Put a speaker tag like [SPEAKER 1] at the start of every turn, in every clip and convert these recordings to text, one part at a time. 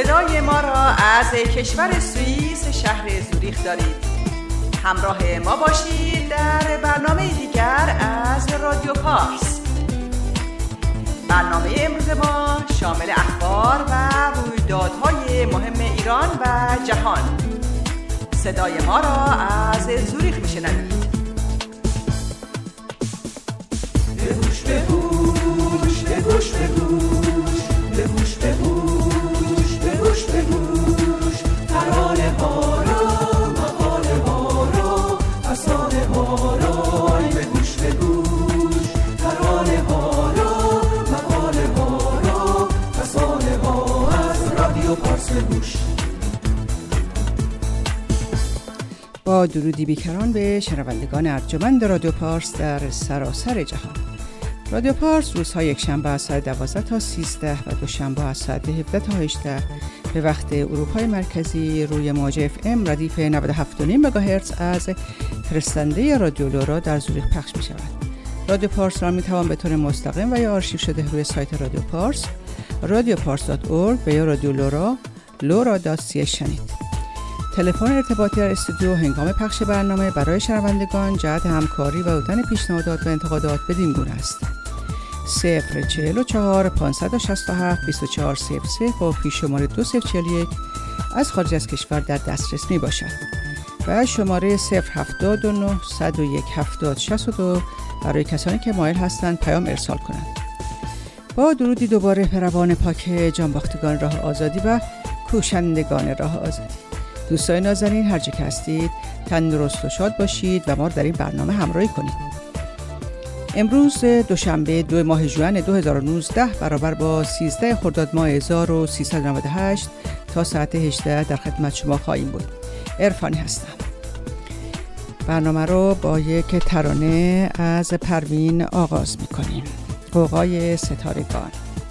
[SPEAKER 1] صدای ما را از کشور سوئیس شهر زوریخ دارید. همراه ما باشید در برنامه دیگر از رادیو پارس. برنامه امروز ما شامل اخبار و رویدادهای مهم ایران و جهان. صدای ما را از زوریخ میشنوید.
[SPEAKER 2] بگوش بگوش بگوش بگوش بگوش بگوش بگوش بگوش ترانه ها را مقاله ها را افسانه ها را بگوش بگوش ترانه ها را مقاله ها را افسانه ها از رادیو پارس بگوش.
[SPEAKER 3] با درودی بیکران به شنوندگان ارجمند رادیو پارس در سراسر جهان. رادیو پارس روزهای یکشنبه از ساعت 12 تا 13 و دوشنبه از ساعت 17 تا 18 به وقت اروپای مرکزی روی موج FM ردیف 97.5 مگاهرتز از فرستنده رادیو لورا در زوریخ پخش می شود. رادیو پارس را می توان به طور مستقیم و یا آرشیو شده روی سایت رادیو پارس radiopars.org و یا رادیو لورا lora.ch شنید. تلفن ارتباطی در استودیو هنگام پخش برنامه برای شنوندگان جهت همکاری و دادن پیشنهادات و انتقادات بدین گونه است: 044 567 2400 با پیش شماره 2041 از خارج از کشور در دسترس می باشد و شماره 079 101 70 62 برای کسانی که مایل هستند پیام ارسال کنند. با درودی دوباره روان پاک جانباختگان راه آزادی و کوشندگان راه آزادی. دوستان نازنین، هر جا که هستید تندرست و شاد باشید و ما در این برنامه همراهی کنید. امروز دوشنبه 2 ماه ژوئن 2019 برابر با 13 خرداد ماه 1398 تا ساعت 18 در خدمت شما خواهیم بود. عرفانی هستم. برنامه رو با یک ترانه از پروین آغاز می‌کنیم. غوغای ستارگان.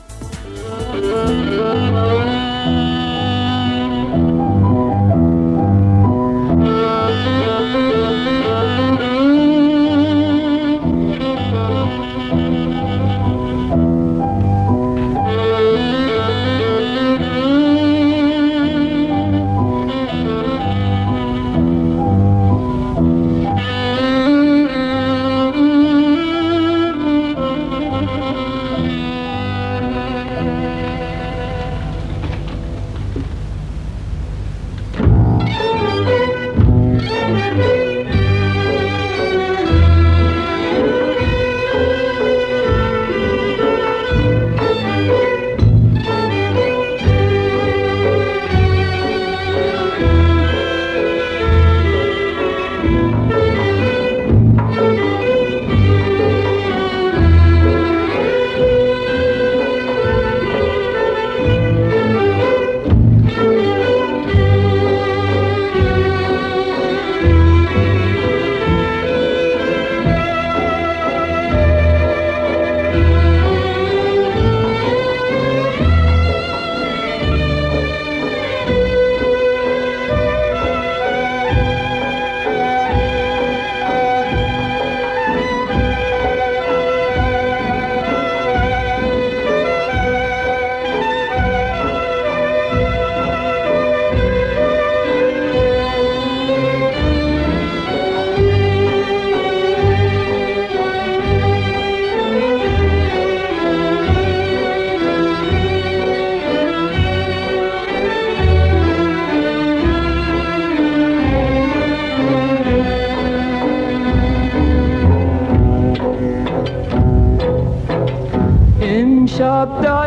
[SPEAKER 4] شب در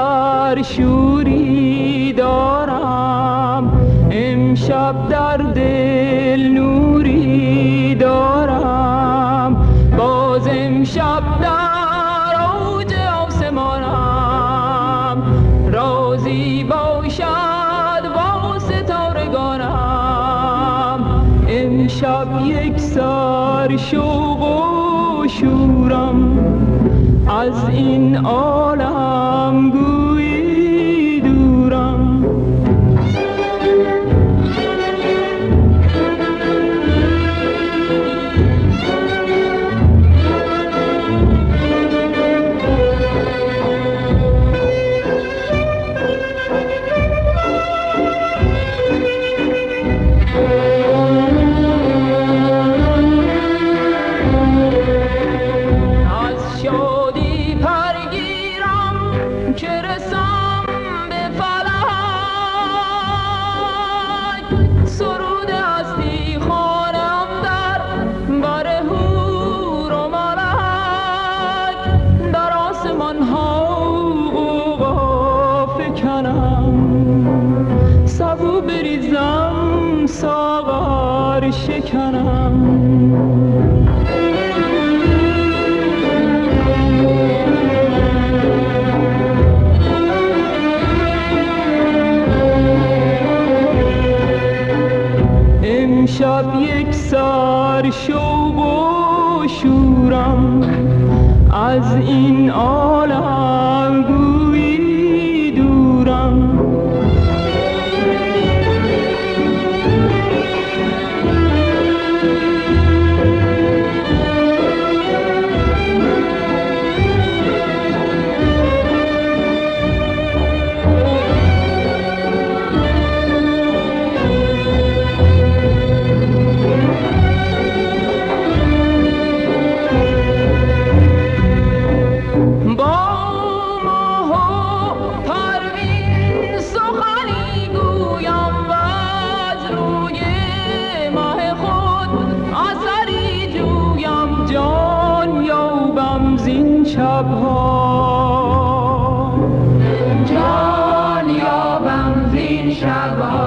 [SPEAKER 4] سر شوری دارم، امشب در دل نوری دارم، باز امشب در اوج آسمانم، رازی باشد با ستارگانم. امشب یک سر شوق و شورم، از این عالم گویی دورم. شورم از این عالم گویی دورم
[SPEAKER 2] جان یابم زین شبها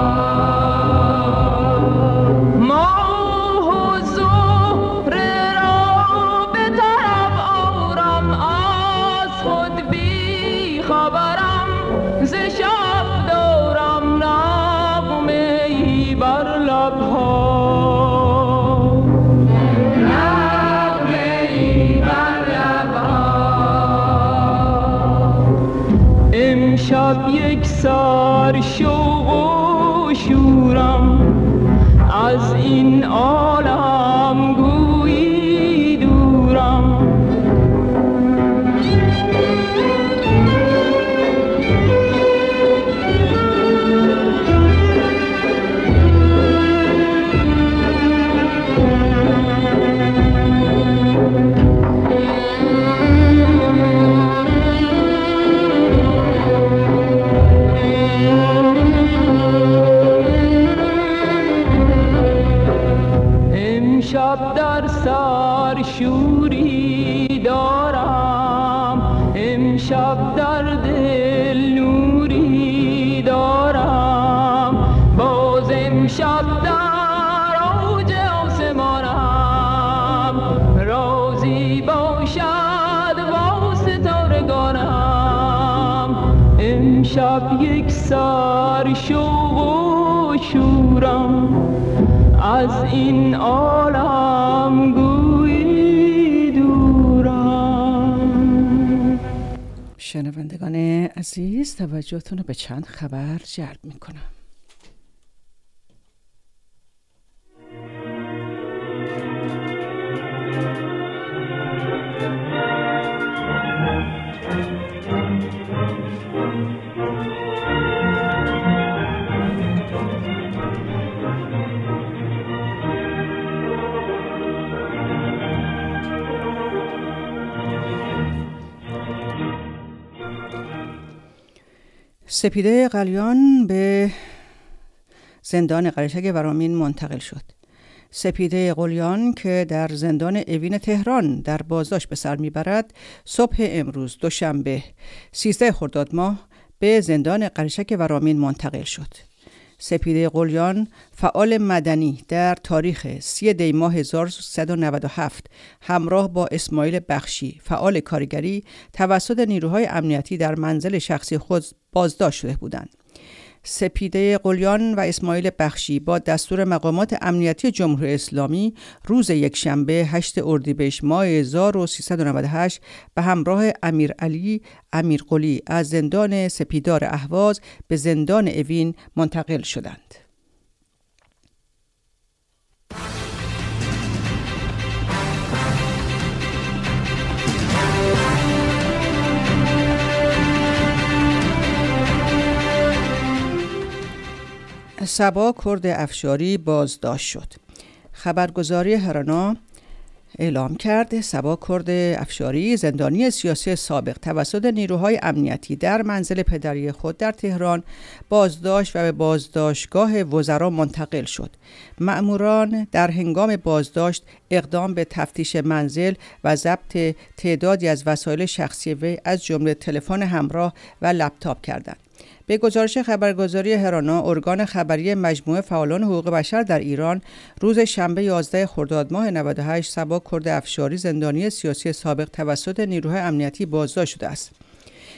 [SPEAKER 4] ماه و زهره را به طرف آرم از خود بی خبرم ز شب دارم نغمه ای بر لبها امشب یک سر شوق و شورم از این عالم گویی دورم امشب در سر شوری دارم امشب در دل نوری دارم باز امشب در اوج آسمانم رازی باشد با ستارگانم امشب یک سر شوق و شورم از این عالم گویی دورم.
[SPEAKER 3] شنوندگان عزیز توجهتون رو به چند خبر جلب میکنم. سپیده قلیان به زندان قریشک ورامین منتقل شد. سپیده قلیان که در زندان اوین تهران در بازداشت به سر میبرد، صبح امروز دوشنبه 13 خرداد ماه به زندان قریشک ورامین منتقل شد. سپیده قلیان فعال مدنی در تاریخ 3 دی ماه 1397 همراه با اسماعیل بخشی فعال کارگری توسط نیروهای امنیتی در منزل شخصی خود بازداشت شده بودند. سپیده قلیان و اسماعیل بخشی با دستور مقامات امنیتی جمهوری اسلامی روز یکشنبه 8 اردیبهشت ماه 1398 به همراه امیرعلی امیرقلی از زندان سپیدار اهواز به زندان اوین منتقل شدند. صبا کرد افشاری بازداشت شد. خبرگزاری هرانا اعلام کرد صبا کرد افشاری زندانی سیاسی سابق توسط نیروهای امنیتی در منزل پدری خود در تهران بازداشت و به بازداشتگاه وزرا منتقل شد. مأموران در هنگام بازداشت اقدام به تفتیش منزل و ضبط تعدادی از وسایل شخصی وی از جمله تلفن همراه و لپتاپ کردند. به گزارش خبرگزاری هرانا، ارگان خبری مجموعه فعالان حقوق بشر در ایران روز شنبه 11 خرداد ماه 98 صبا کرد افشاری زندانی سیاسی سابق توسط نیروهای امنیتی بازداشت شده است.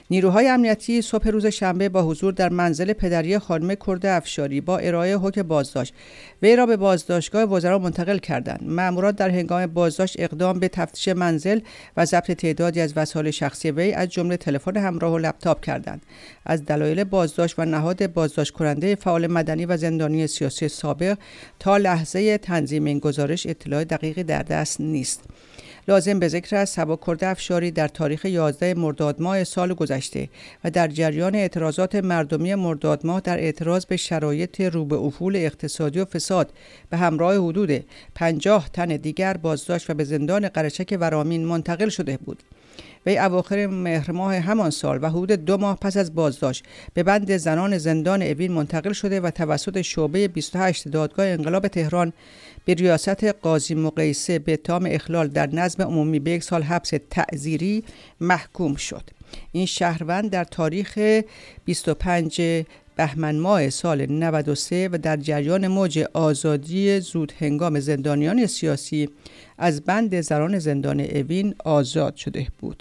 [SPEAKER 3] نیروهای امنیتی صبح روز شنبه با حضور در منزل پدری خانم کرد افشاری با ارائه حکم بازداشت وی را به بازداشتگاه وزرا منتقل کردند. مأموران در هنگام بازداشت اقدام به تفتیش منزل و ضبط تعدادی از وسایل شخصی وی از جمله تلفن همراه و لپتاپ کردند. از دلایل بازداشت و نهاد بازداشت کننده فعال مدنی و زندانی سیاسی سابق تا لحظه تنظیم این گزارش اطلاع دقیقی در دست نیست. لازم به ذکر است سبا کرد افشاری در تاریخ 11 مرداد ماه سال گذشته و در جریان اعتراضات مردمی مرداد ماه در اعتراض به شرایط رو به افول اقتصادی و فساد به همراه حدود 50 تن دیگر بازداشت و به زندان قرچک ورامین منتقل شده بود. وی اواخر مهر ماه همان سال و حدود 2 ماه پس از بازداشت به بند زنان زندان اوین منتقل شده و توسط شعبه 28 دادگاه انقلاب تهران به ریاست قاضی مقیسه به اتهام اخلال در نظم عمومی به 1 سال حبس تعزیری محکوم شد. این شهروند در تاریخ 25 بهمن ماه سال 93 و در جریان موج آزادی زود هنگام زندانیان سیاسی از بند زنان زندان اوین آزاد شده بود.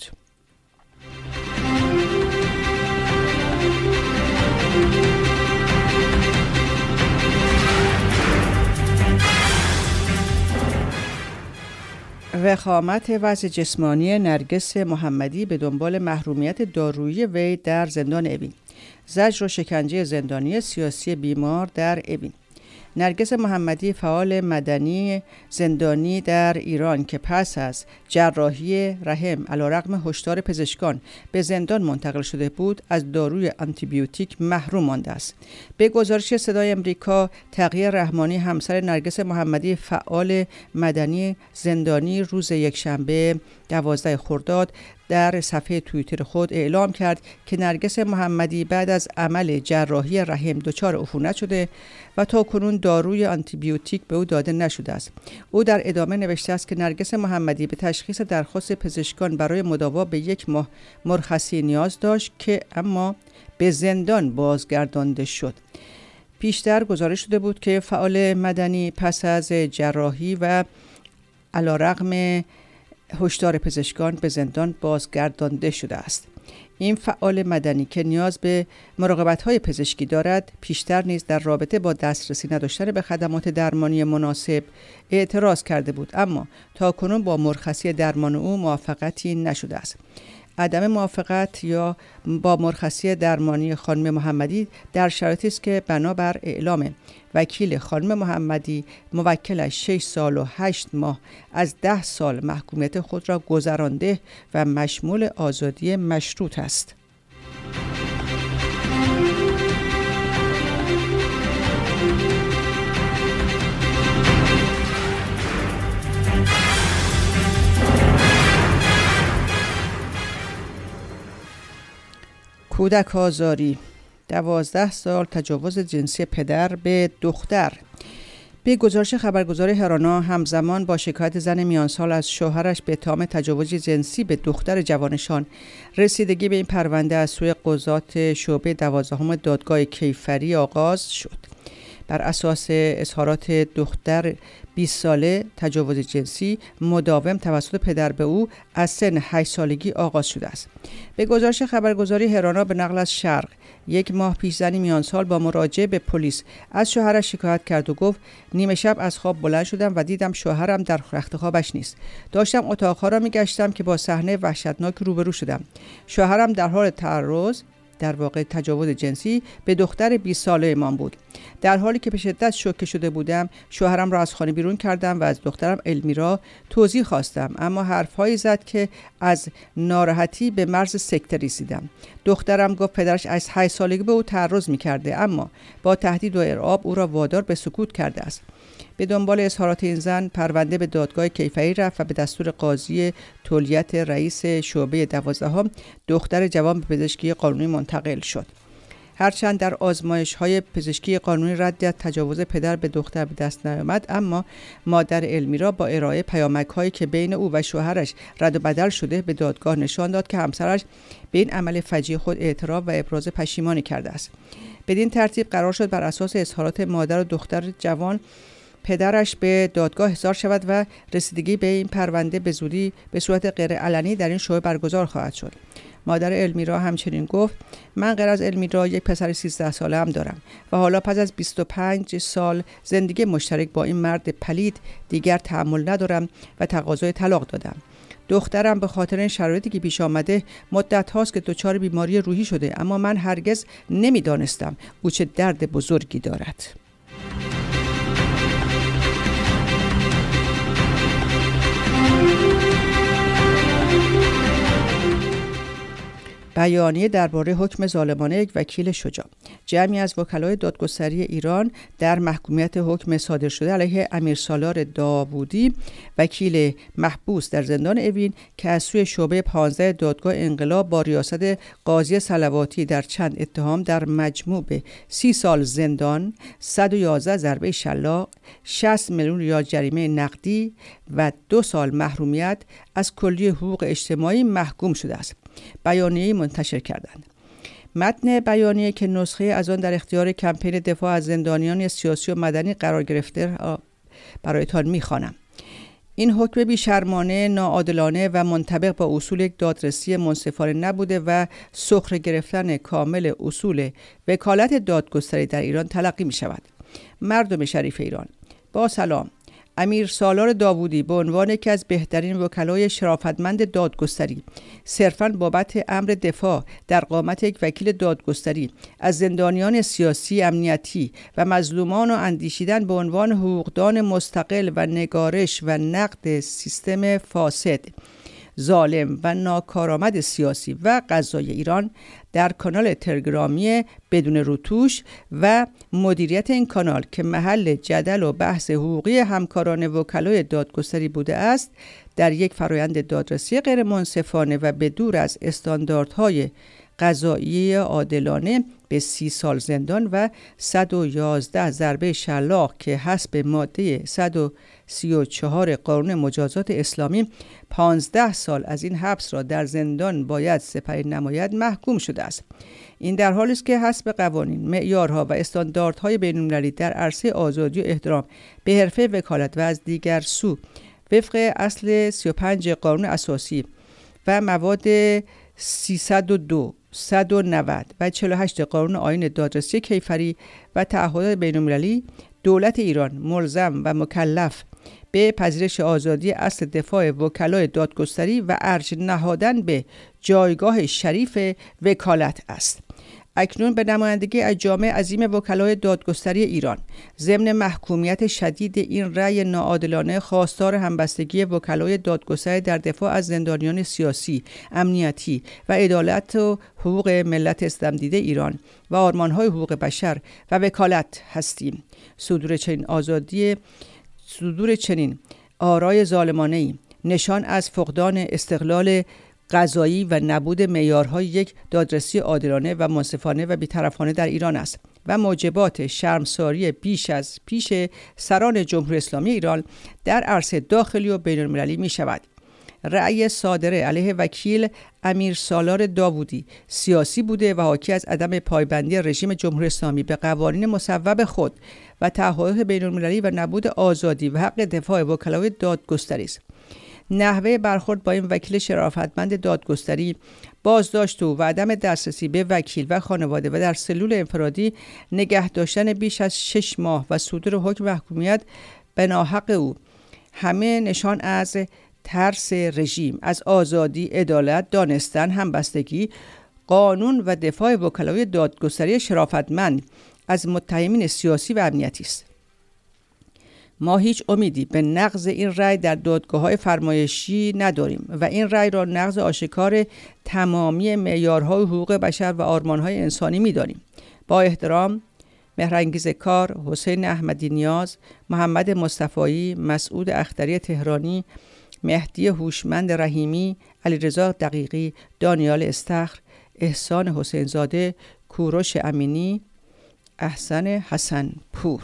[SPEAKER 3] وخامت وضع جسمانی نرگس محمدی به دنبال محرومیت دارویی وی در زندان اوین. زجر و شکنجه زندانی سیاسی بیمار در اوین. نرگس محمدی فعال مدنی زندانی در ایران که پس از جراحی رحم علیرغم هشدار پزشکان به زندان منتقل شده بود از داروی آنتیبیوتیک محروم مانده است. به گزارش صدای امریکا، تقیه رحمانی همسر نرگس محمدی فعال مدنی زندانی روز یکشنبه 12 خرداد در صفحه توییتر خود اعلام کرد که نرگس محمدی بعد از عمل جراحی رحم دچار عفونت شده و تا کنون داروی آنتیبیوتیک به او داده نشده است. او در ادامه نوشته است که نرگس محمدی به تشخیص درخواست پزشکان برای مداوا به 1 ماه مرخصی نیاز داشت که اما به زندان بازگردانده شد. پیشتر گزارش شده بود که فعال مدنی پس از جراحی و علیرغم هشدار پزشکان به زندان بازگردانده شده است. این فعال مدنی که نیاز به مراقبت‌های پزشکی دارد، پیشتر نیز در رابطه با دسترسی نداشتن به خدمات درمانی مناسب اعتراض کرده بود، اما تاکنون با مرخصی درمان او موافقتی نشده است. عدم موافقت یا با مرخصی درمانی خانم محمدی در شرایطی است که بنابر اعلام وکیل خانم محمدی موکلش 6 سال و 8 ماه از 10 سال محکومیت خود را گذرانده و مشمول آزادی مشروط است. کودک آزاری، 12 سال تجاوز جنسی پدر به دختر. به گزارش خبرگزاری هرانا، همزمان با شکایت زن میان سال از شوهرش به اتهام تجاوز جنسی به دختر جوانشان، رسیدگی به این پرونده از سوی قضات شعبه 12 دادگاه کیفری آغاز شد. بر اساس اظهارات دختر 20 ساله، تجاوز جنسی مداوم توسط پدر به او از سن 8 سالگی آغاز شده است. به گزارش خبرگزاری هرانا به نقل از شرق، 1 ماه پیش زنی میان سال با مراجعه به پلیس از شوهرش شکایت کرد و گفت نیمه شب از خواب بلند شدم و دیدم شوهرم در رخت خوابش نیست. داشتم اتاقها را میگشتم که با صحنه وحشتناک روبرو شدم. شوهرم در حال تعرض، در واقع تجاوز جنسی به دختر 20 ساله من بود. در حالی که به شدت شوکه شده بودم، شوهرم را از خانه بیرون کردم و از دخترم المیرا توضیح خواستم، اما حرفهایی زد که از ناراحتی به مرز سکته رسیدم. دخترم گفت پدرش از 8 سالگی به او تعرض می‌کرده، اما با تهدید و ارعاب او را وادار به سکوت کرده است. به دنبال اظهارات این زن، پرونده به دادگاه کیفری رفت و به دستور قاضی تولیت رئیس شعبه 12 دختر جوان به پزشکی قانونی منتقل شد. هرچند در آزمایش‌های پزشکی قانونی ردیت تجاوز پدر به دختر به دست نیامد، اما مادر المیرا با ارائه پیامک‌هایی که بین او و شوهرش رد و بدل شده به دادگاه نشان داد که همسرش به این عمل فجیع خود اعتراف و ابراز پشیمانی کرده است. بدین ترتیب قرار شد بر اساس اظهارات مادر و دختر جوان پدرش به دادگاه احضار شود و رسیدگی به این پرونده به زودی به صورت غیر علنی در این شعبه برگزار خواهد شد. مادر المیرا همچنین گفت من غیر از المیرا یک پسر 13 ساله هم دارم و حالا پس از 25 سال زندگی مشترک با این مرد پلید دیگر تحمل ندارم و تقاضای طلاق دادم. دخترم به خاطر این شرایطی که پیش آمده مدت هاست که دچار بیماری روحی شده، اما من هرگز نمیدانستم او چه درد بزرگی دارد. بیانیه درباره حکم ظالمانه یک وکیل شجاع. جمعی از وکلای دادگستری ایران در محکومیت حکم صادر شده علیه امیرسالار داوودی، وکیل محبوس در زندان اوین که از سوی شعبه 15 دادگاه انقلاب با ریاست قاضی صلواتی در چند اتهام در مجموع به 30 سال زندان، 111 ضربه شلاق، 60 میلیون ریال جریمه نقدی و 2 سال محرومیت از کلیه حقوق اجتماعی محکوم شده است. بیانیه منتشر کردند. متن بیانیه که نسخه از آن در اختیار کمپین دفاع از زندانیان سیاسی و مدنی قرار گرفته برایتان می‌خوانم. این حکم بی‌شرمانه، ناعادلانه و منطبق با اصول یک دادرسی منصفانه نبوده و سخره گرفتن کامل اصول وکالت دادگستری در ایران تلقی می‌شود. مردم شریف ایران، با سلام. امیرسالار داوودی به عنوان یکی از بهترین وکلای شرافتمند دادگستری صرفاً بابت امر دفاع در قامت یک وکیل دادگستری از زندانیان سیاسی، امنیتی و مظلومان و اندیشیدن به عنوان حقوقدان مستقل و نگارش و نقد سیستم فاسد، ظالم و ناکارآمد سیاسی و قضایی ایران در کانال تلگرامی بدون روتوش و مدیریت این کانال که محل جدل و بحث حقوقی همکاران وکلای دادگستری بوده است، در یک فرایند دادرسی غیر منصفانه و به دور از استانداردهای قضایی عادلانه به 30 سال زندان و 111 ضربه شلاق که حسب ماده 134 قانون مجازات اسلامی 15 سال از این حبس را در زندان باید سپری نماید محکوم شده است. این در حالی است که حسب قوانین، معیارها و استانداردهای بین‌المللی در عرصه آزادی و احترام به حرفه وکالت و از دیگر سو وفق اصل 35 قانون اساسی و مواد 302 190 و 48 قانون آیین دادرسی کیفری و تعهدات بین‌المللی، دولت ایران ملزم و مکلف به پذیرش آزادی اصل دفاع وکلای دادگستری و ارج نهادن به جایگاه شریف وکالت است. اکنون به نمایندگی از جامعه عظیم وکلای دادگستری ایران ضمن محکومیت شدید این رأی ناعادلانه خواستار همبستگی وکلای دادگستری در دفاع از زندانیان سیاسی، امنیتی و عدالت و حقوق ملت اسلام دیده ایران و آرمان‌های حقوق بشر و وکالت هستیم. صدور چنین آرای ظالمانه‌ای نشان از فقدان استقلال قضایی و نبود معیارهای یک دادرسی عادلانه و منصفانه و بی‌طرفانه در ایران است و موجبات شرمساری بیش از پیش سران جمهوری اسلامی ایران در عرصه داخلی و بین‌المللی می شود. رأی صادره علیه وکیل امیرسالار داوودی سیاسی بوده و حاکی از عدم پایبندی رژیم جمهوری اسلامی به قوانین مصوب خود و تعهدات بین‌المللی و نبود آزادی و حق دفاع وکلای دادگستری است. نحوه برخورد با این وکیل شرافتمند دادگستری، بازداشت او و عدم دسترسی به وکیل و خانواده و در سلول انفرادی نگه داشتن بیش از 6 ماه و صدور حکم محکومیت به ناحق او، همه نشان از ترس رژیم از آزادی، عدالت، دانستن، همبستگی، قانون و دفاع وکلای دادگستری شرافتمند از متهمین سیاسی و امنیتی است. ما هیچ امیدی به نقض این رأی در دادگاه‌های فرمایشی نداریم و این رأی را نقض آشکار تمامی معیارهای حقوق بشر و آرمان‌های انسانی می‌دانیم. با احترام، مهرانگیز کار، حسین احمدی نیاز، محمد مصطفایی، مسعود اختری تهرانی، مهدی هوشمند رحیمی، علیرضا دقیقی، دانیال استخر، احسان حسین زاده، کوروش امینی، احسن حسن پور.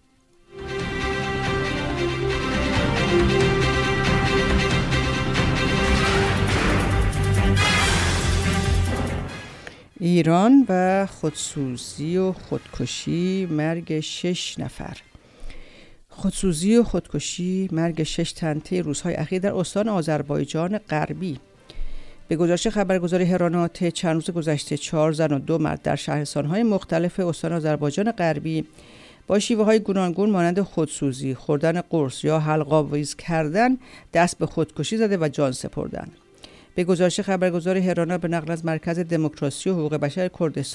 [SPEAKER 3] ایران و خودسوزی و خودکشی، مرگ 6 نفر. خودسوزی و خودکشی، مرگ 6 تن طی روزهای اخیر در استان آذربایجان غربی. به گزارش خبرگزاری هرانا طی چند روز گذشته 4 زن و 2 مرد در شهرستان‌های مختلف استان آذربایجان غربی با شیوه‌های گوناگون مانند خودسوزی، خوردن قرص یا حلق‌آویز کردن دست به خودکشی زده و جان سپردند. به گزارش خبرگزاری هرانا به نقل از مرکز دموکراسی و حقوق بشر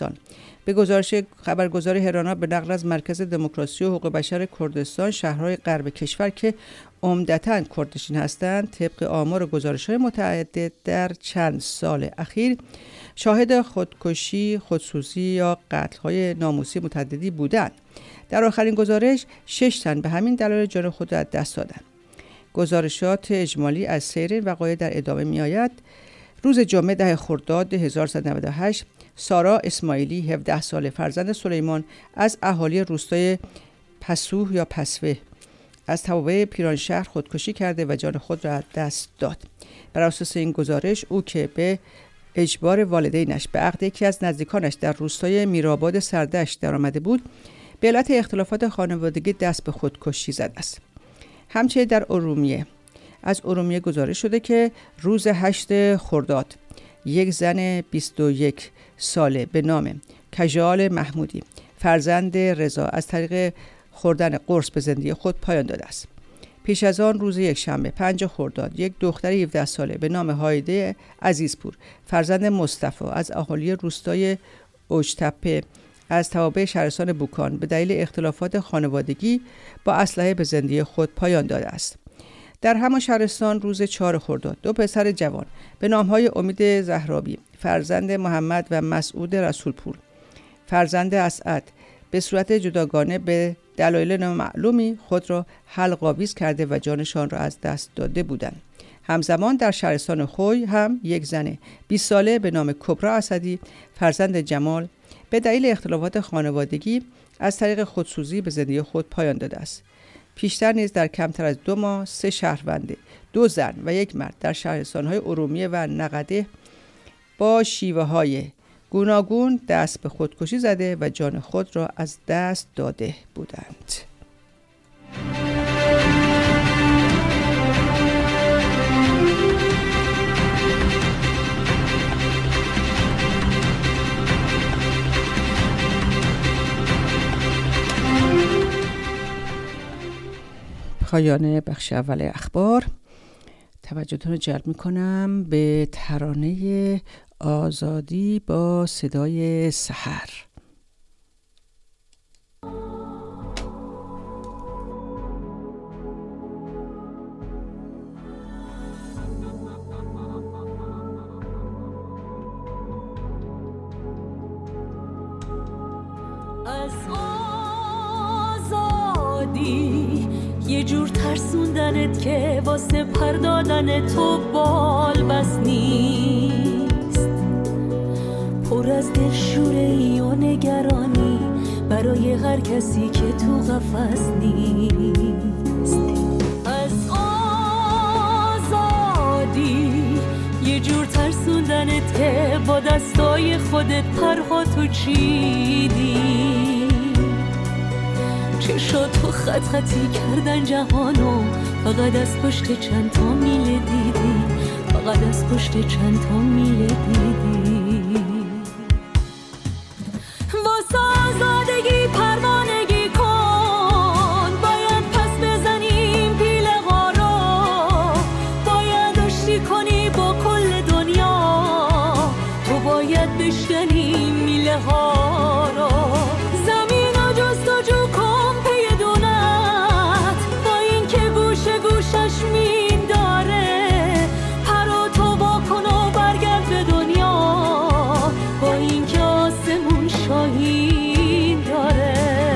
[SPEAKER 3] کردستان شهرهای غرب کشور که عمدتاً کردنشین هستند طبق آمار و گزارش‌های متعدد در چند سال اخیر شاهد خودکشی، خودسوزی یا قتل‌های ناموسی متعددی بودند. در آخرین گزارش 6 تن به همین دلایل جان خود را از دست دادند. گزارشات اجمالی از سیر این وقایع در ادامه می‌آید. روز جمعه 10 خرداد 1398 سارا اسماعیلی 17 ساله فرزند سلیمان از اهالی روستای پسوه یا پسوه از توابع پیرانشهر خودکشی کرده و جان خود را از دست داد. بر اساس این گزارش او که به اجبار والدینش به عقد یکی از نزدیکانش در روستای میرآباد سردشت درآمده بود، به علت اختلافات خانوادگی دست به خودکشی زده است. همچنین در از ارومیه گزارش شده که روز 8 خرداد یک زن 21 ساله به نام کژال محمودی فرزند رضا از طریق خوردن قرص به زندگی خود پایان داده است. پیش از آن روز یکشنبه 5 خرداد یک دختر 17 ساله به نام هایده عزیزپور فرزند مصطفی از اهالی روستای اوجتپه از توابع شهرستان بوکان به دلیل اختلافات خانوادگی با اسلحه به زندگی خود پایان داده است. در همان شهرستان روز 4 خرداد 2 پسر جوان به نامهای امید زهرابی فرزند محمد و مسعود رسولپور فرزند اسعد به صورت جداگانه به دلایل نامعلومی خود را حلق‌آویز کرده و جانشان را از دست داده بودند. همزمان در شهرستان خوی هم یک زن 20 ساله به نام کبرا اسدی فرزند جمال به دلیل اختلافات خانوادگی از طریق خودسوزی به زندگی خود پایان داده است. پیشتر نیز در کمتر از 2 ماه 3 شهروند 2 زن و 1 مرد در شهرستان‌های ارومیه و نقده با شیوه‌های گوناگون دست به خودکشی زده و جان خود را از دست داده بودند. پایان بخش اول اخبار. توجهتون رو جلب می‌کنم به ترانه آزادی با صدای سحر.
[SPEAKER 5] از آزادی یه جور ترسوندنت که واسه پردادن تو بال بس نیست، پر از دلشوره‌ای و نگرانی برای هر کسی که تو قفس نیست. از آزادی یه جور ترسوندنت که با دستای خودت پرها تو چیدی، چشاتو خط خطی کردن جهانو، فقط از پشت چند تا میله دیدی، فقط از پشت چند تا میله دیدی. واسه آزادگی پروانگی کن، باید پس بزنیم پیله ها رو، باید آشتی کنی با کل دنیا، تو باید بشکنی میله ها رو. زمین و جستجو کن پی دونت، با این که گوشه گوشش مین داره، پرو تو واکن و برگرد به دنیا، با این که آسمون شاهین داره.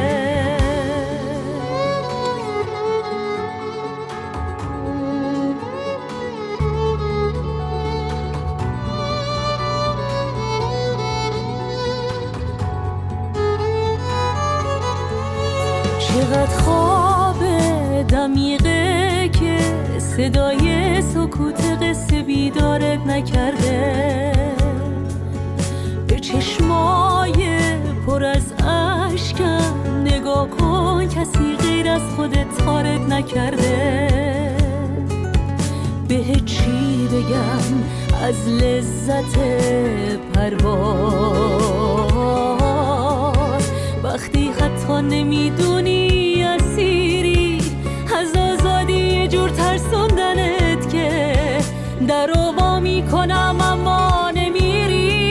[SPEAKER 5] چقدر خواب دمیقه که صدای سکوت قصه بیدارت نکرده، به چشمای پر از اشکم نگاه کن، کسی غیر از خودت تارت نکرده. به چی بگم از لذت پرواز. وقتی حتی نمیدونی اسیری از آزادی، یه جور ترسوندنت که در رو وا میکنم اما نمیری.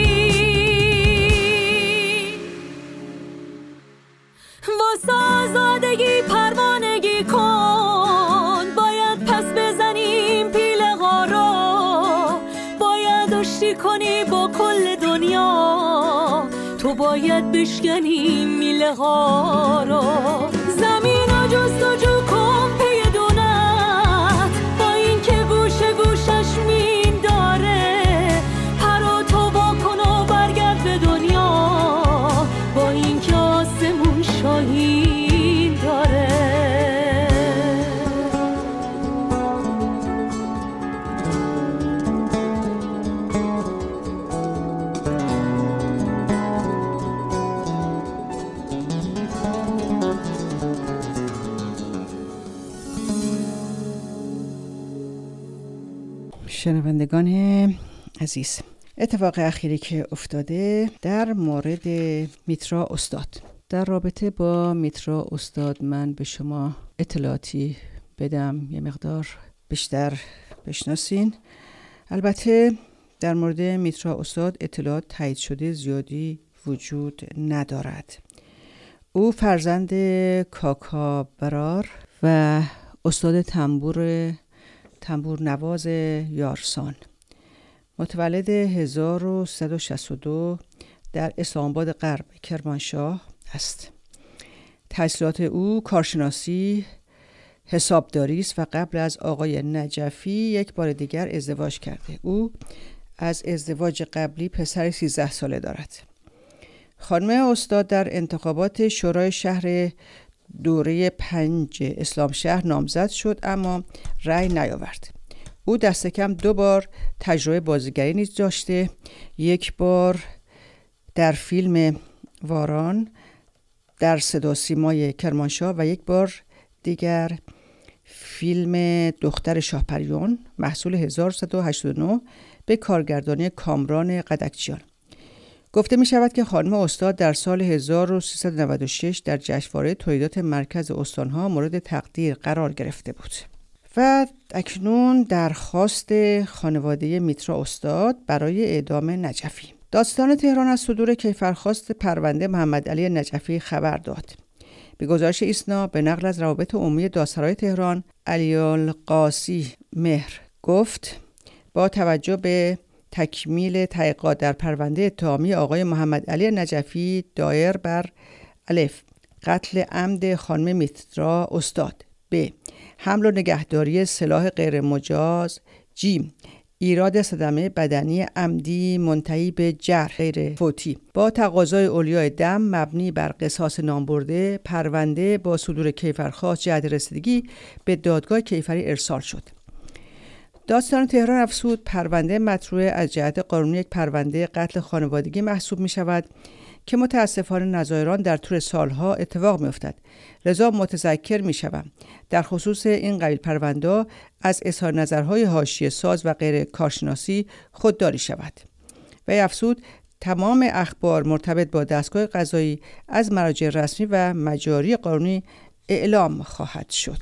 [SPEAKER 5] واسه آزادگی پروانگی کن، باید پس بزنیم پیله ها رو، باید آشتی کنی با کل دنیا، تو باید بشکنی میله ها رو. زمین رو جستجو کن پی دونت، با این که گوشه گوشش مین داره، پر و تو وا کن و برگرد به دنیا، با این که آسمون شاهین داره.
[SPEAKER 3] شنوندگان عزیز، اتفاق اخیری که افتاده در مورد میترا استاد. در رابطه با میترا استاد من به شما اطلاعاتی بدم، یه مقدار بیشتر بشناسین. البته در مورد میترا استاد اطلاعات تایید شده زیادی وجود ندارد. او فرزند کاکا برار و استاد تنبور نواز یارسان، متولد 1362 در اسلام آباد غرب کرمانشاه است. تحصیلات او کارشناسی، حسابداری است و قبل از آقای نجفی یک بار دیگر ازدواج کرده. او از ازدواج قبلی پسر 13 ساله دارد. خانم استاد در انتخابات شورای شهر دوره 5 اسلام شهر نامزد شد اما رأی نیاورد. او دست کم 2 بار تجربه بازیگری نیز داشته، یک بار در فیلم واران در صدا سیمای کرمانشاه و یک بار دیگر فیلم دختر شاهپریون محصول 1389 به کارگردانی کامران قدکچیان. گفته می شود که خانم استاد در سال 1396 در جشنواره تولیدات مرکز استانها مورد تقدیر قرار گرفته بود و اکنون درخواست خانواده میترا استاد برای اعدام نجفی. دادستان تهران از صدور کیفرخواست پرونده محمد علی نجفی خبر داد. به گزارش ایسنا به نقل از روابط عمومی دادسرای تهران، علی‌القاسی مهر گفت با توجه به تکمیل تحقیقات در پرونده اتهامی آقای محمد علی نجفی دایر بر الف قتل عمد خانم میترا استاد، ب حمل و نگهداری سلاح غیر مجاز، ج ایراد صدمه بدنی عمدی منتهی به جرح غیر فوتی با تقاضای اولیای دم مبنی بر قصاص نامبرده، پرونده با صدور کیفرخواست جهت رسیدگی به دادگاه کیفری ارسال شد. دادستان تهران افزود پرونده مطروح از جهت قانونی یک پرونده قتل خانوادگی محسوب می شود که متاسفانه نظایران در طول سالها اتفاق می افتد. لذا متذکر می شوم در خصوص این قبیل پرونده از اظهار نظرهای حاشیه ساز و غیر کارشناسی خودداری شود. و افزود تمام اخبار مرتبط با دستگاه قضایی از مراجع رسمی و مجاری قانونی اعلام خواهد شد.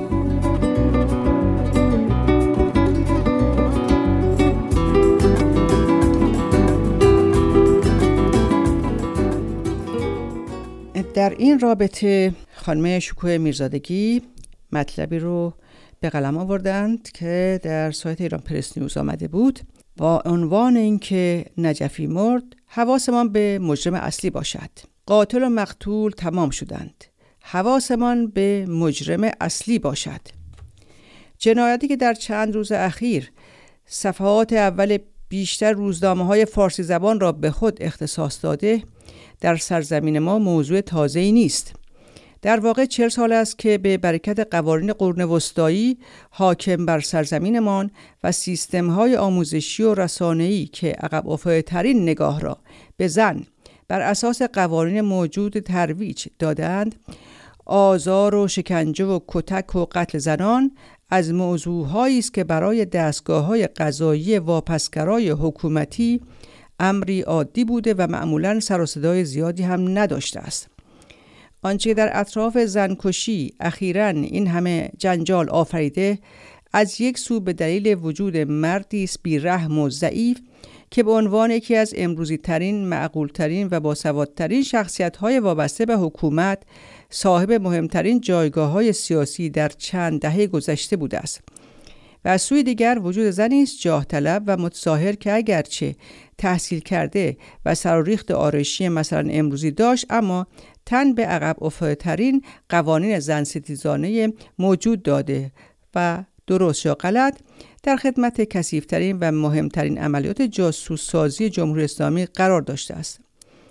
[SPEAKER 3] در این رابطه خانم شکوه میرزادگی مطلبی رو به قلم آوردند که در سایت ایران پرس نیوز آمده بود با عنوان اینکه نجفی مرد، حواسمان به مجرم اصلی باشد. قاتل و مقتول تمام شدند، حواسمان به مجرم اصلی باشد. جنایتی که در چند روز اخیر صفحات اول بیشتر روزنامه‌های فارسی زبان را به خود اختصاص داده در سرزمین ما موضوع تازه‌ای نیست. در واقع 40 سال است که به برکت قوانین قرون وسطایی حاکم بر سرزمینمان و سیستم‌های آموزشی و رسانه‌ای که عقب افتاده‌ترین نگاه را به زن بر اساس قوانین موجود ترویج دادند، آزار و شکنجه و کتک و قتل زنان از موضوعهایی است که برای دستگاه‌های قضایی واپسگرای حکومتی امری عادی بوده و معمولاً سر و صدای زیادی هم نداشته است. آنچه در اطراف زنکشی اخیراً این همه جنجال آفریده، از یک سو به دلیل وجود مردی است بی‌رحم و ضعیف که به عنوان یکی از امروزی ترین، معقول ترین و باسوادترین شخصیت‌های وابسته به حکومت صاحب مهمترین جایگاه‌های سیاسی در چند دهه گذشته بوده است. و از سوی دیگر وجود زنی است جاه طلب و متظاهر که اگرچه تحصیل کرده و سر و ریخت آرایشی مثلا امروزی داشت، اما تن به عقب افتاده‌ترین قوانین زن ستیزانه موجود داده و درست یا غلط در خدمت کثیف‌ترین و مهمترین عملیات جاسوس سازی جمهوری اسلامی قرار داشته است.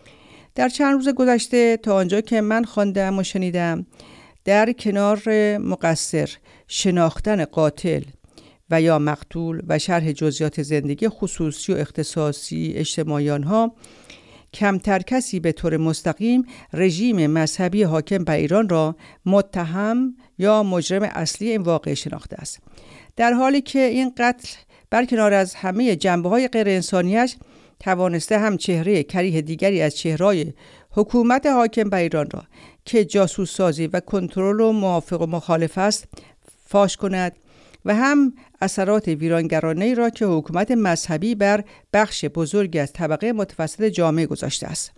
[SPEAKER 3] در چند روز گذشته تا آنجا که من خواندم و شنیدم، در کنار مقصر شناختن قاتل و یا مقتول و شرح جزئیات زندگی خصوصی و اختصاصی اجتماعی آنها، کمتر کسی به طور مستقیم رژیم مذهبی حاکم بر ایران را متهم یا مجرم اصلی این واقعه شناخته است، در حالی که این قتل برکنار از همه جنبه‌های غیر انسانیش توانسته هم چهره کریه دیگری از چهره‌های حکومت حاکم بر ایران را که جاسوس سازی و کنترل و موافق و مخالف است فاش کند و هم اثرات ویرانگرانه‌ای را که حکومت مذهبی بر بخش بزرگی از طبقه متوسط جامعه گذاشته است.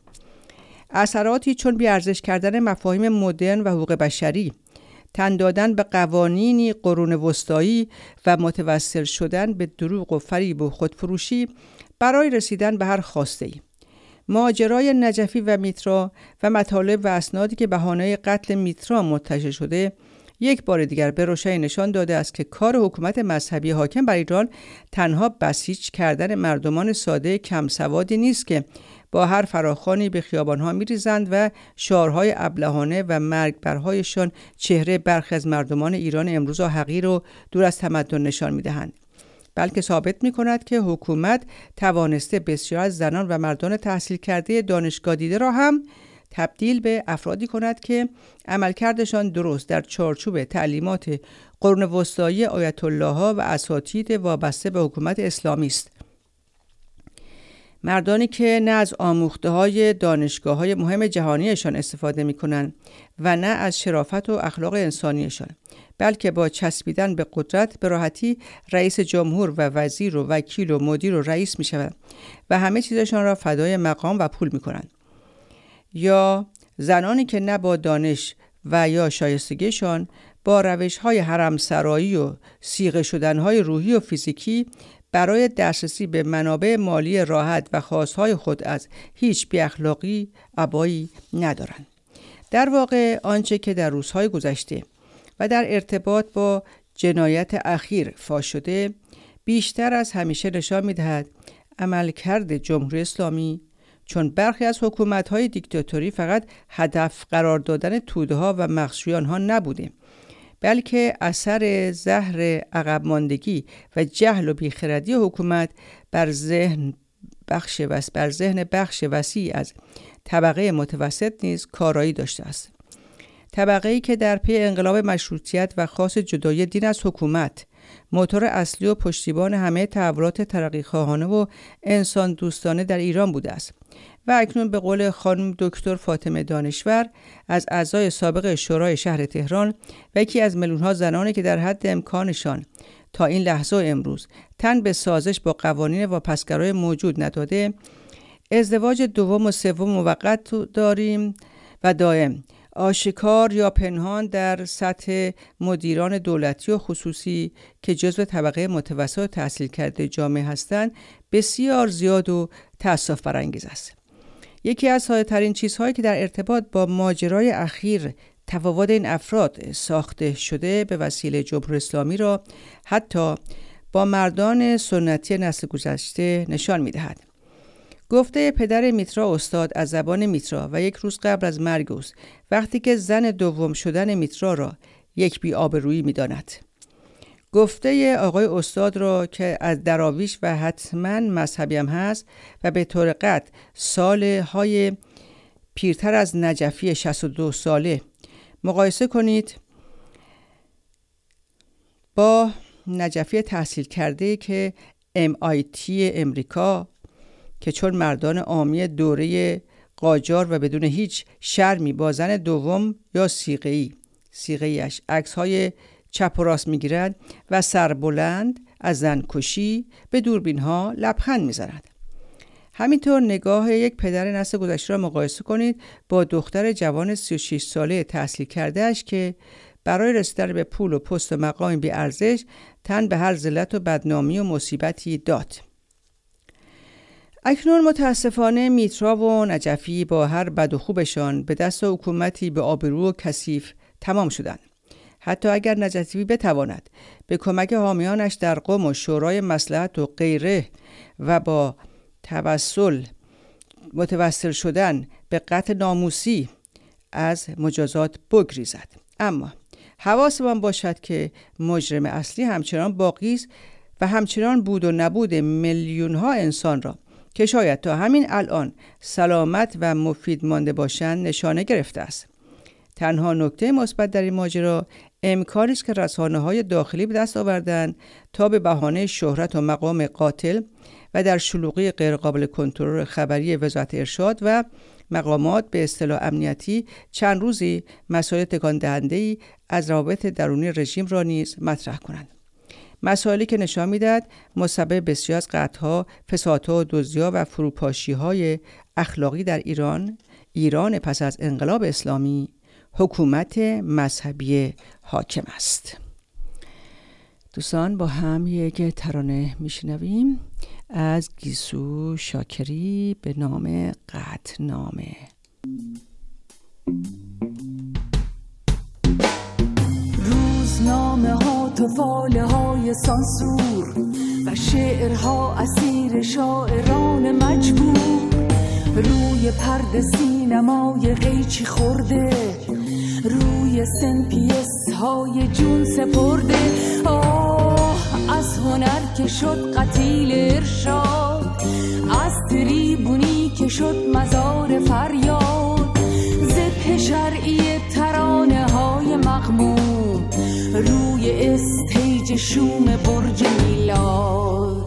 [SPEAKER 3] اثراتی چون بی‌ارزش کردن مفاهیم مدرن و حقوق بشری، تن دادن به قوانینی قرون وسطایی و متوسل شدن به دروغ و فریب و خودفروشی برای رسیدن به هر خواسته‌ای. ماجرای نجفی و میترا و مطالب و اسنادی که بهانه قتل میترا منتشر شده یک بار دیگر به روشنی نشان داده است که کار حکومت مذهبی حاکم بر ایران تنها بسیج کردن مردمان ساده کم سوادی نیست که با هر فراخوانی به خیابانها می‌ریزند و شعارهای ابلهانه و مرگبرهایشان چهره برخی از مردمان ایران امروز را حقیر و دور از تمدن نشان می‌دهند، بلکه ثابت می‌کند که حکومت توانسته بسیار از زنان و مردان تحصیل کرده دانشگاه دیده را هم تبدیل به افرادی کند که عملکردشان درست در چارچوب تعلیمات قرون وسطایی آیت الله‌ها و اساتید وابسته به حکومت اسلامی است. مردانی که نه از آموخته‌های دانشگاه‌های مهم جهانیشان استفاده می‌کنند و نه از شرافت و اخلاق انسانیشان، بلکه با چسبیدن به قدرت به راحتی رئیس جمهور و وزیر و وکیل و مدیر و رئیس می‌شوند و همه چیزشان را فدای مقام و پول می‌کنند. یا زنانی که نه با دانش و یا شایستگیشان با روش‌های حرمسرایی و صیغه شدن‌های روحی و فیزیکی برای دسترسی به منابع مالی راحت و خواستهای خود از هیچ بی‌اخلاقی ابایی ندارند. در واقع آنچه که در روزهای گذشته و در ارتباط با جنایت اخیر فاش شده بیشتر از همیشه نشان می‌دهد عملکرد جمهوری اسلامی، چون برخی از حکومت‌های دیکتاتوری فقط هدف قرار دادن توده‌ها و مخشوی آنها نبوده، بلکه اثر زهر عقب ماندگی و جهل و بیخردی حکومت بر ذهن بخش وسیع از طبقه متوسط نیز کارایی داشته است. طبقه‌ای که در پی انقلاب مشروطیت و خواست جدایی دین از حکومت موتور اصلی و پشتیبان همه تحولات ترقی‌خواهانه و انسان دوستانه در ایران بوده است و اکنون به قول خانم دکتر فاطمه دانشور از اعضای سابق شورای شهر تهران و یکی از میلیون‌ها زنانی که در حد امکانشان تا این لحظه و امروز تن به سازش با قوانین واپسگرای موجود نداده، ازدواج دوم و سوم موقت داریم و دائم، آشکار یا پنهان در سطح مدیران دولتی و خصوصی که جزو طبقه متوسط و تحصیل کرده جامعه هستند بسیار زیاد و تأسف برانگیز است. یکی از ساده‌ترین چیزهایی که در ارتباط با ماجرای اخیر تفاوت این افراد ساخته شده به وسیله جمهوری اسلامی را حتی با مردان سنتی نسل گذشته نشان می‌دهد. گفته پدر میترا استاد از زبان میترا و یک روز قبل از مرگ اوست، وقتی که زن دوم شدن میترا را یک بی‌آبرویی می‌داند. گفته آقای استاد را که از دراویش و حتما مذهبی هم هست و به طور قطع سالهای پیرتر از نجفی 62 ساله مقایسه کنید با نجفی تحصیل کرده که MIT امریکا که چون مردان عامی دوره قاجار و بدون هیچ شرمی با زن دوم یا صیغه‌ایش عکس‌های چپ و راست می‌گیرد و سربلند از زن کشی به دوربین‌ها لبخند می‌زند. همینطور نگاه یک پدر نسل گذشته را مقایسه کنید با دختر جوان 36 ساله تحصیل کرده‌اش که برای رسیدن به پول و پست و مقامی بی ارزش تن به هر ذلت و بدنامی و مصیبتی داد. اکنون متاسفانه میترا و نجفی با هر بد و خوبشان به دست حکومتی به آبرو و کثیف تمام شدند. حتی اگر نجفی بتواند به کمک حامیانش در قم و شورای مصلحت و غیره و با متوسل شدن به قتل ناموسی از مجازات بگریزد، اما حواسمان باشد که مجرم اصلی همچنان باقی است و همچنان بود و نبود میلیون ها انسان را که شاید تا همین الان سلامت و مفید مانده باشند نشانه گرفته است. تنها نکته مثبت در این ماجرا امکانی است که رسانه‌های داخلی به دست آوردند تا به بهانه شهرت و مقام قاتل و در شلوغی غیرقابل کنترل خبری وزارت ارشاد و مقامات به اصطلاح امنیتی چند روزی مسائل تکان دهنده‌ای از روابط درونی رژیم را نیز مطرح کنند. مسائلی که نشان می‌دهد مسبب بسیار از قطع‌ها، فسادها و دزدی‌ها و فروپاشی‌های اخلاقی در ایران پس از انقلاب اسلامی حکومت مذهبی حاکم است. دوستان با هم یک ترانه میشنویم از گیسو شاکری به نام قطعنامه.
[SPEAKER 6] روزنامه ها تو فاله های سانسور و شعرها اسیر شاعران مجبور، روی پرده سینمای قیچی خورده، روی سنپیس های جون سپرده. از هنر که شد قتیل ارشاد، از تریبونی که شد مزار فریاد، ذبح شرعی ترانه های مغموم روی استیج شوم برج میلاد.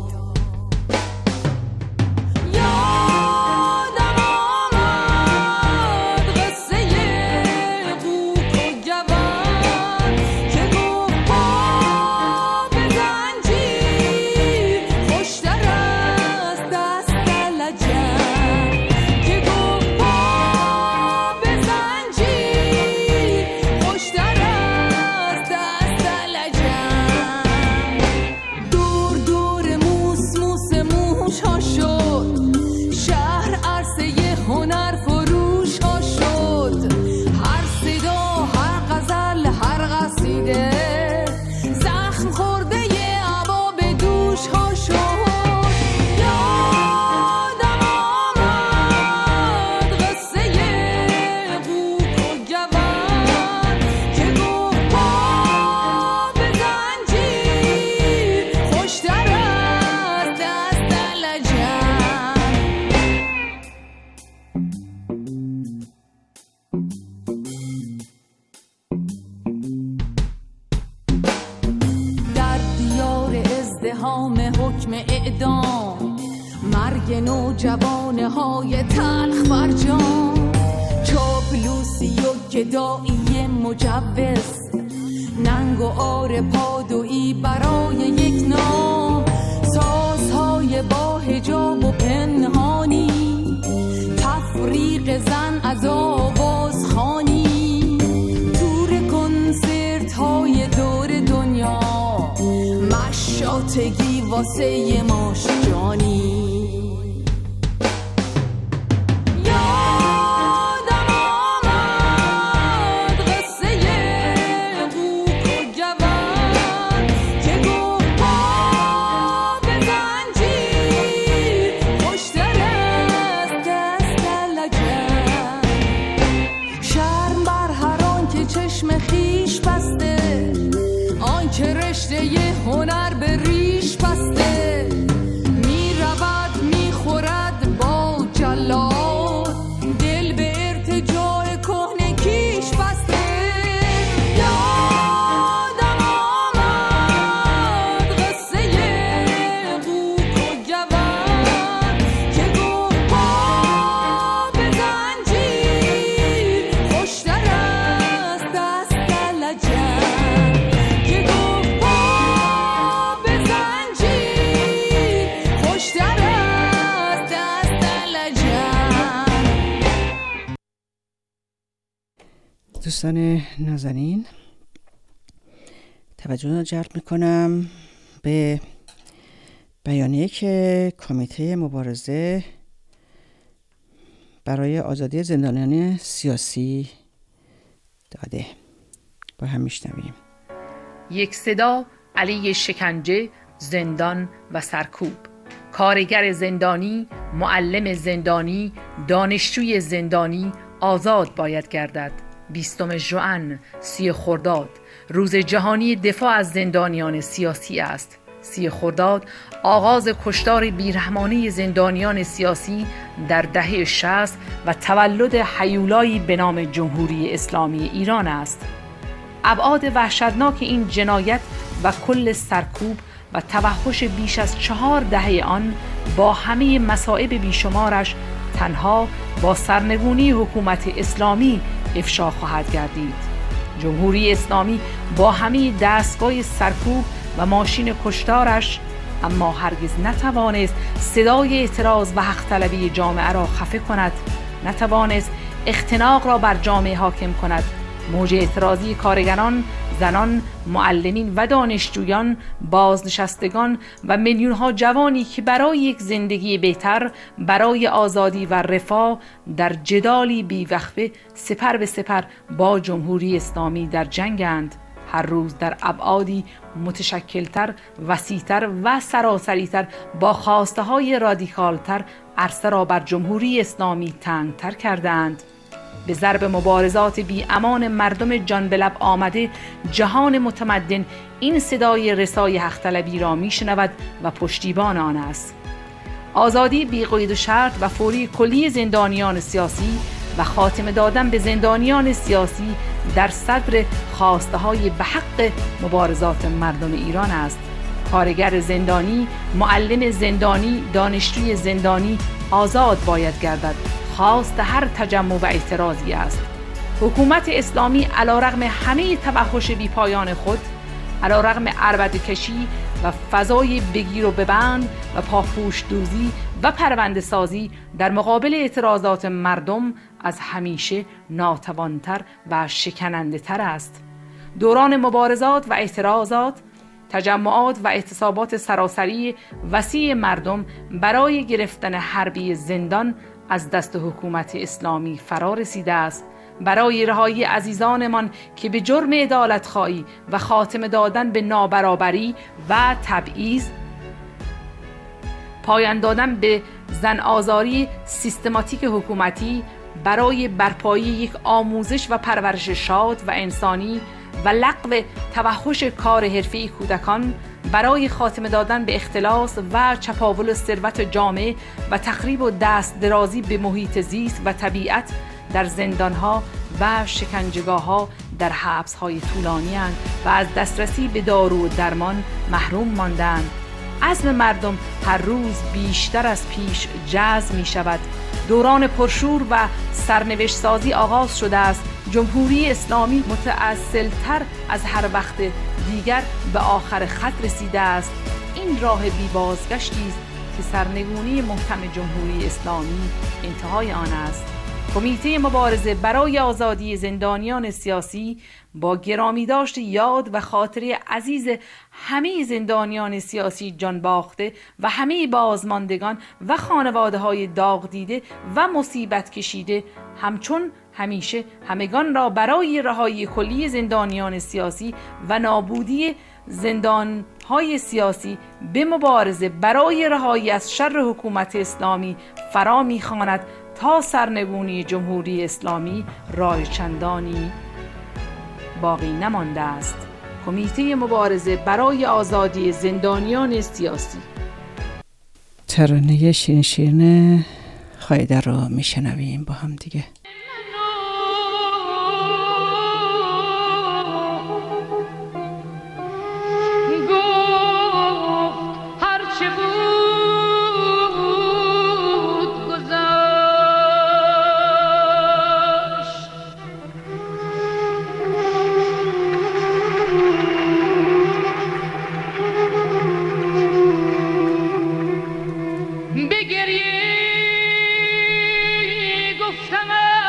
[SPEAKER 6] حکم اعدام، مرگ نوجوانه های تلخ برجام، چاپلوسی و گدایی مجوز، ننگ و آر پادویی برای یک نام، سازهای با حجاب و پنهانی، تفریق زن از آواز خانی، تور کنسرت های دور دنیا، مشاتگی واسه ماش جانی. هنر به ریش بسته،
[SPEAKER 3] دوستان نازنین، توجه را جلب میکنم به بیانیه که کمیته مبارزه برای آزادی زندانیان سیاسی داده. با هم میشنویم.
[SPEAKER 7] یک صدا علیه شکنجه، زندان و سرکوب. کارگر زندانی، معلم زندانی، دانشجوی زندانی آزاد باید گردد. 20 ژوئن 30 خرداد روز جهانی دفاع از زندانیان سیاسی است. 30 خرداد آغاز کشتار بیرحمانه زندانیان سیاسی در دهه 60 و تولد هیولایی به نام جمهوری اسلامی ایران است. ابعاد وحشتناک این جنایت و کل سرکوب و توحش بیش از 4 دهه آن با همه مصائب بیشمارش تنها با سرنگونی حکومت اسلامی افشا خواهد گردید. جمهوری اسلامی با همه دستگاه سرکوب و ماشین کشتارش اما هرگز نتوانست صدای اعتراض و حق طلبی جامعه را خفه کند، نتوانست اختناق را بر جامعه حاکم کند. موج اعتراضی کارگران، زنان، معلمین و دانشجویان، بازنشستگان و میلیون‌ها جوانی که برای یک زندگی بهتر، برای آزادی و رفاه در جدالی بیوقفه سپر به سپر با جمهوری اسلامی در جنگند، هر روز در ابعادی متشکلتر، وسیعتر و سراسریتر با خواسته‌های رادیکالتر عرصه را بر جمهوری اسلامی تنگتر کردند. به ضرب مبارزات بی امان مردم جان به لب آمده جهان متمدن این صدای رسای حق طلبی را می شنود و پشتیبان آن است. آزادی بی قید و شرط و فوری کلی زندانیان سیاسی و خاتمه دادن به زندانیان سیاسی در صدر خواسته های به حق مبارزات مردم ایران است. کارگر زندانی، معلم زندانی، دانشجوی زندانی آزاد باید گردد. خواست هر تجمع و اعتراضی است. حکومت اسلامی علیرغم همه توحش بی پایان خود، علیرغم عربده کشی و فضای بگیر و ببند و پاپوش دوزی و پرونده سازی در مقابل اعتراضات مردم از همیشه ناتوانتر و شکننده تر است. دوران مبارزات و اعتراضات، تجمعات و اعتصابات سراسری وسیع مردم برای گرفتن حربی زندان از دست حکومت اسلامی فرا رسیده است. برای رهایی عزیزانمان که به جرم عدالت‌خواهی و خاتمه دادن به نابرابری و تبعیض، پایان دادن به زن آزاری سیستماتیک حکومتی، برای برپایی یک آموزش و پرورش شاد و انسانی و لغو توحش کار حرفه‌ای کودکان، برای خاتمه دادن به اختلاس و چپاول ثروت جامعه و تخریب و دست درازی به محیط زیست و طبیعت در زندانها و شکنجهگاه‌ها در حبس‌های طولانی اند و از دسترسی به دارو و درمان محروم ماندند. عزم مردم هر روز بیشتر از پیش جذب می شود. دوران پرشور و سرنوشت سازی آغاز شده است. جمهوری اسلامی متأصل‌تر از هر وقت دیگر به آخر خط رسیده است. این راه بی بازگشتی است که سرنگونی محکم جمهوری اسلامی انتهای آن است. کمیته مبارزه برای آزادی زندانیان سیاسی با گرامی داشت یاد و خاطره عزیز همه زندانیان سیاسی جان باخته و همه بازماندگان و خانواده های داغ دیده و مصیبت کشیده، همچون همیشه همگان را برای رهایی کلی زندانیان سیاسی و نابودی زندانهای سیاسی به مبارزه برای رهایی از شر حکومت اسلامی فرا می‌خواند تا سرنگونی جمهوری اسلامی راه چندانی باقی نمانده است. کمیته مبارزه برای آزادی زندانیان سیاسی.
[SPEAKER 3] ترانه شیرین شیرین خایده رو میشنویم با هم دیگه.
[SPEAKER 2] بگریه گفتم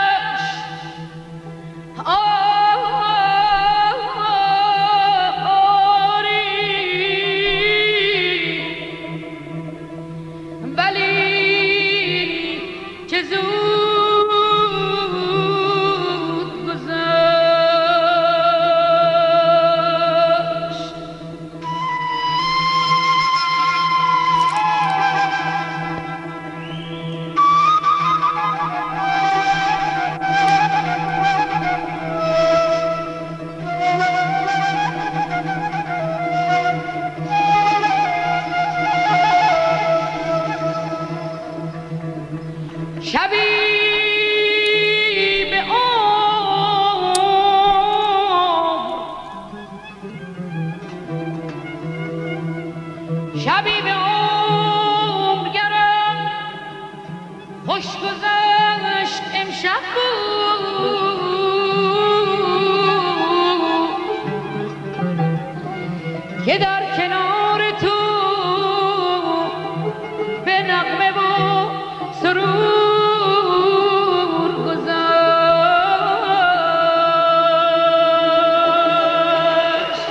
[SPEAKER 2] که در کنار تو به نغمه و سرور گذشت.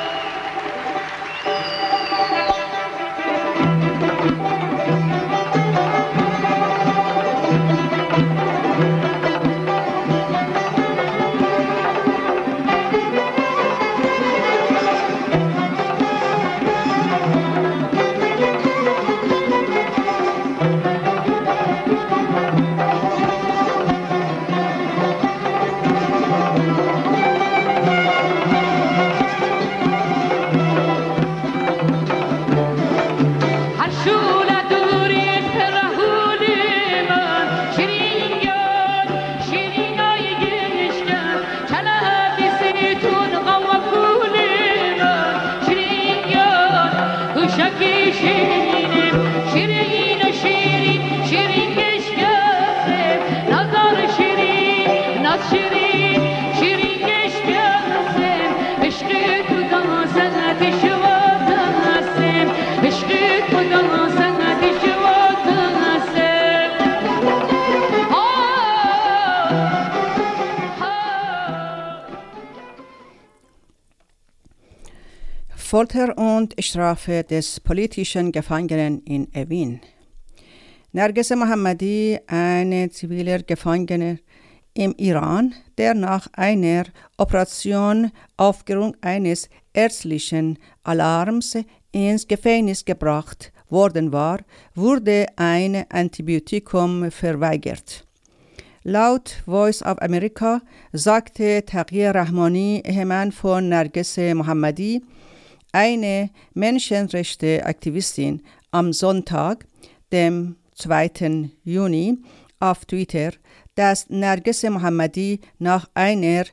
[SPEAKER 3] Folter und Strafe des politischen Gefangenen in Evin. Nerges Mohammadi, eine zivile Gefangene im Iran, der nach einer Operation aufgrund eines ärztlichen Alarms ins Gefängnis gebracht worden war, wurde ein Antibiotikum verweigert. Laut Voice of America sagte Taqi Rahmani, Ehemann von Nerges Mohammadi, eine Menschenrechtsaktivistin, am Sonntag, dem 2. Juni, auf Twitter, dass Nerges Mohammadi nach einer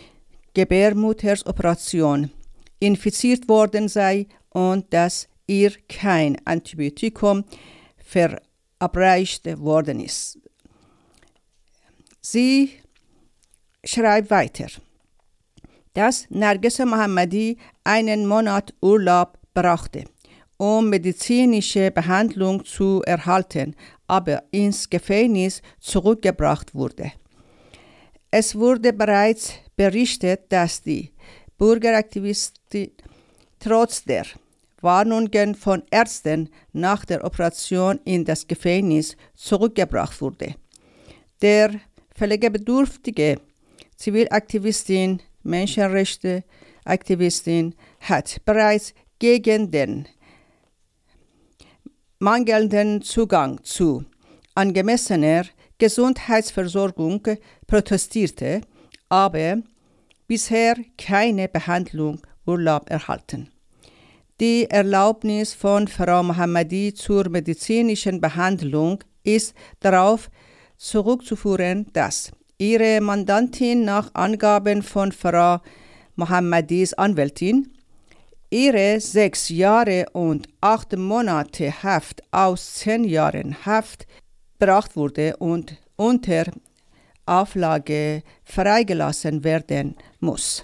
[SPEAKER 3] Gebärmutteroperation infiziert worden sei und dass ihr kein Antibiotikum verabreicht worden ist. Sie schreibt weiter, dass Nerges Mohammadi einen Monat Urlaub brauchte, um medizinische Behandlung zu erhalten, aber ins Gefängnis zurückgebracht wurde. Es wurde bereits berichtet, dass die Bürgeraktivistin trotz der Warnungen von Ärzten nach der Operation in das Gefängnis zurückgebracht wurde. Der pflegebedürftige Zivilaktivistin, Menschenrechtsaktivistin hat bereits gegen den mangelnden Zugang zu angemessener Gesundheitsversorgung protestierte, aber bisher keine Behandlung Urlaub erhalten. Die Erlaubnis von Frau Mohammadi zur medizinischen Behandlung ist darauf zurückzuführen, dass ihre Mandantin nach Angaben von Frau Mohammadis Anwältin ihre 6 Jahre und 8 Monate Haft aus 10 Jahren Haft gebracht wurde und unter Auflage freigelassen werden muss.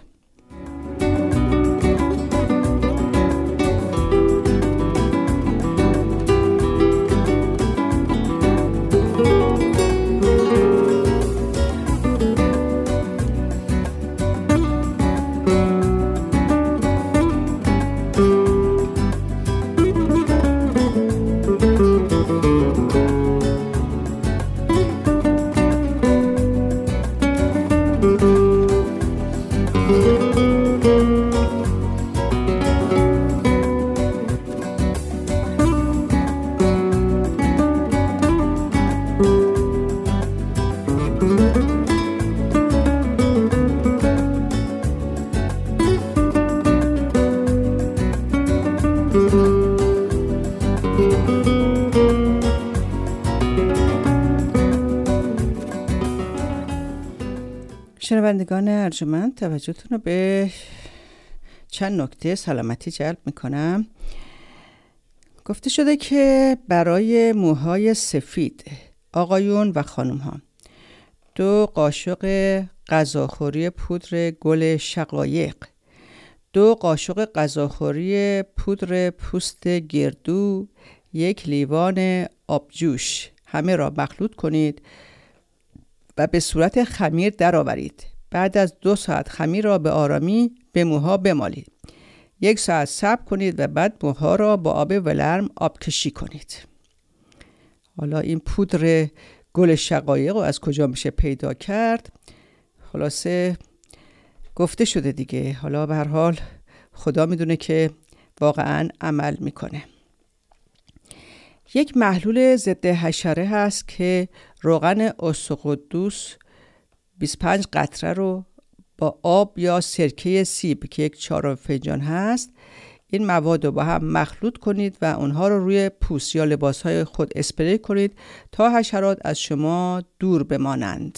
[SPEAKER 3] شنوندگان ارجمند، توجهتون رو به چند نکته سلامتی جلب میکنم. گفته شده که برای موهای سفید آقایون و خانم ها 2 قاشق غذاخوری پودر گل شقایق، 2 قاشق غذاخوری پودر پوست گردو، 1 لیوان آبجوش. همه را مخلوط کنید و به صورت خمیر درآورید. بعد از 2 ساعت خمیر را به آرامی به موها بمالید. 1 ساعت صبر کنید و بعد موها را با آب ولرم آبکشی کنید. حالا این پودر گل شقایق رو از کجا میشه پیدا کرد؟ خلاصه گفته شده دیگه. حالا به هر حال خدا میدونه که واقعا عمل میکنه. یک محلول ضد حشره هست که روغن اسطقدوس 25 قطره رو با آب یا سرکه سیب که 1/4 فنجان هست، این مواد رو با هم مخلوط کنید و اونها رو روی پوست یا لباسهای خود اسپری کنید تا حشرات از شما دور بمانند.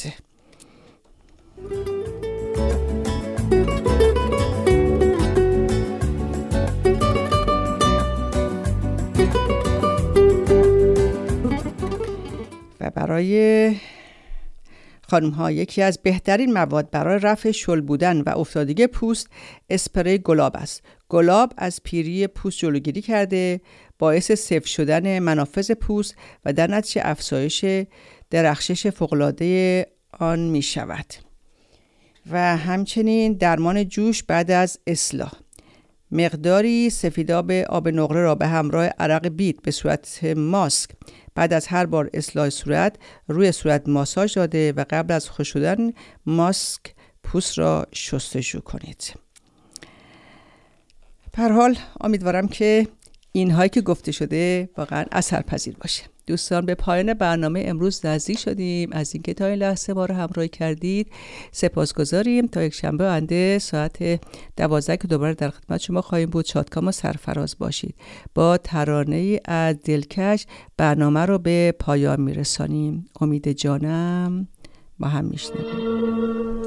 [SPEAKER 3] و برای خانم ها یکی از بهترین مواد برای رفع شل بودن و افتادگی پوست اسپری گلاب است. گلاب از پیری پوست جلوگیری کرده، باعث سفت شدن منافذ پوست و در نتیجه افزایش درخشش فوق‌العاده آن می شود. و همچنین درمان جوش بعد از اصلاح. مقداری سفیداب آب نقره را به همراه عرق بید به صورت ماسک بعد از هر بار اصلاح صورت روی صورت ماساژ داده و قبل از خشک شدن ماسک پوست را شستشو کنید. به هر حال امیدوارم که اینهایی که گفته شده واقعا اثرپذیر باشه. دوستان به پایان برنامه امروز نزدیک شدیم. از اینکه تا این لحظه ما رو همراهی کردید سپاسگزاریم. تا یک شنبه آینده ساعت 12 که دوباره در خدمت شما خواهیم بود. شادکام و سرفراز باشید. با ترانه‌ای از دلکش برنامه رو به پایان میرسانیم. امید جانم با هم میشنویم.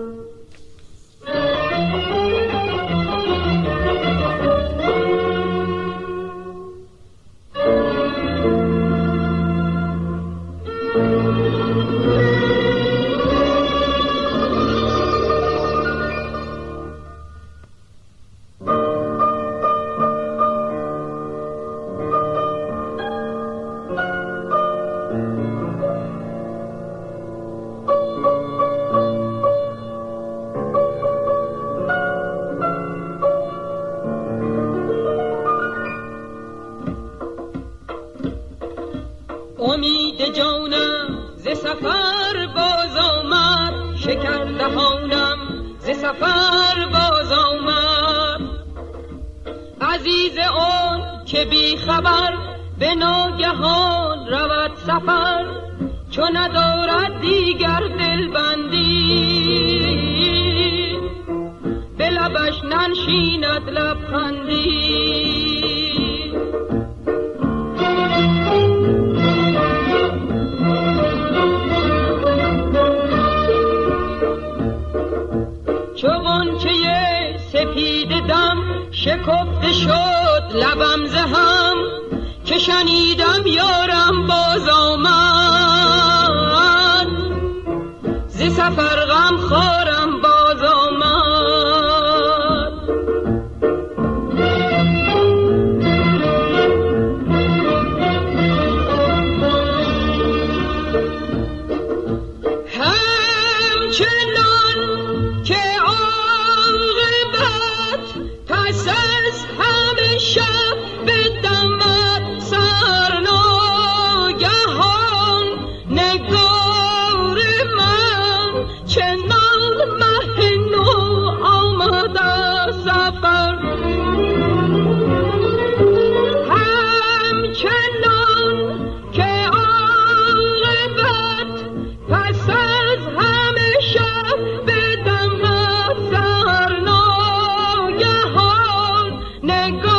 [SPEAKER 4] امید جانم ز سفر باز آمد، شکر دهانم ز سفر باز آمد. عزیز آن که بی خبر به ناگهان رود سفر، چون ندارد دیگر دلبندی به لبش ننشیند لبخندی. سپید دم شکفته شد لبم ز هم، که شنیدم یارم باز آمد، ز سفر غم خارم باز آمد. همچنان که شب بدمد سرناگهان، نگار من چنان مه نو آمده سفر. همچنان که عاقبت پس از همه شب بدمد سرناگهان، نگار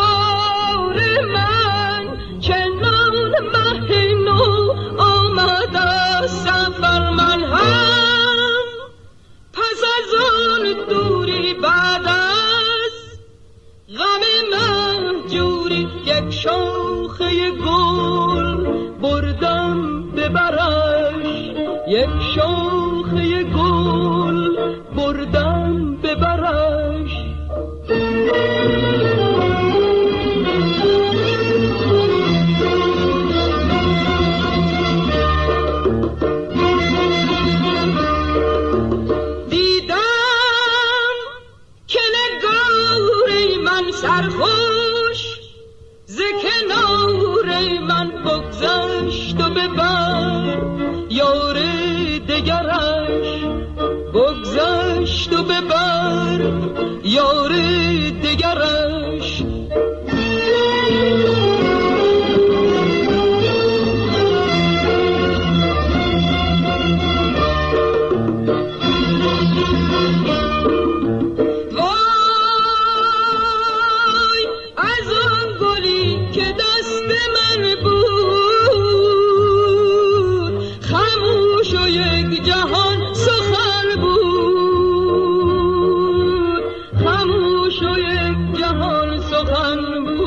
[SPEAKER 4] سفر. من هم پس از آن دوری بعد از غم مهجوری، یک شاخه گل بردم به برش یک شاخه گل بردم به برش. سرخوش ز کنار من بگذشت و ببر یار دگرش، بگذشت و ببر یار دگرش. خموش و یک جهان سخن بود.